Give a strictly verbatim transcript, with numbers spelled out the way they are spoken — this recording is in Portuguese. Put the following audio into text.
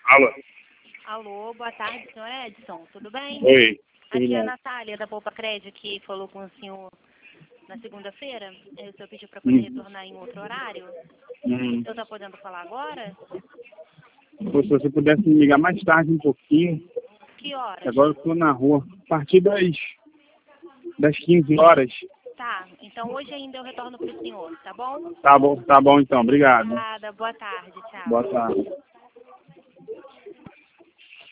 Alô? Alô, boa tarde, senhor Edson, tudo bem? Oi. Aqui é a Natália, da Poupa Crédito, que falou com o senhor na segunda-feira. O senhor pediu para poder Hum. retornar em outro horário. Hum. Eu estou podendo falar agora? Pô, se você pudesse me ligar mais tarde um pouquinho. Que horas? Agora eu estou na rua. A partir das, das quinze horas. Tá, então hoje ainda eu retorno para o senhor, tá bom? Tá bom, tá bom então. Obrigado. Obrigada, boa tarde, tchau. Boa tarde.